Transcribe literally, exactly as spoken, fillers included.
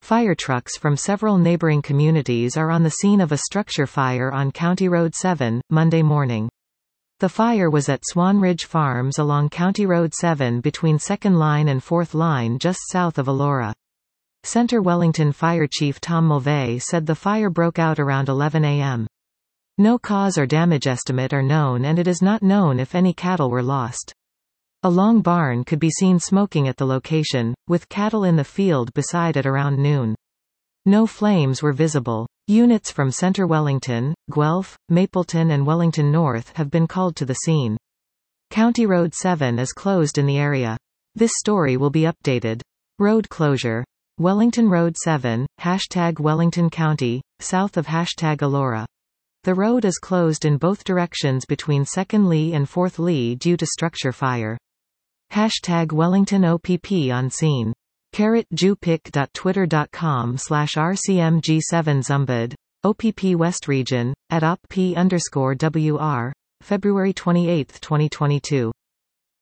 Fire trucks from several neighboring communities are on the scene of a structure fire on County Road seven, Monday morning. The fire was at Swan Ridge Farms along County Road seven between second Line and fourth Line just south of Elora. Center Wellington Fire Chief Tom Mulvey said the fire broke out around eleven a m No cause or damage estimate are known, and it is not known if any cattle were lost. A long barn could be seen smoking at the location, with cattle in the field beside it around noon. No flames were visible. Units from Center Wellington, Guelph, Mapleton and Wellington North have been called to the scene. County Road seven is closed in the area. This story will be updated. Road closure. Wellington Road seven, hashtag Wellington County, south of hashtag Elora. The road is closed in both directions between second Lee and fourth Lee due to structure fire. Hashtag Wellington O P P on scene. Carrot jewpic dot twitter dot com slash R C M G seven Zumbud, O P P West Region, at O P P underscore W R, February twenty-eighth twenty twenty-two.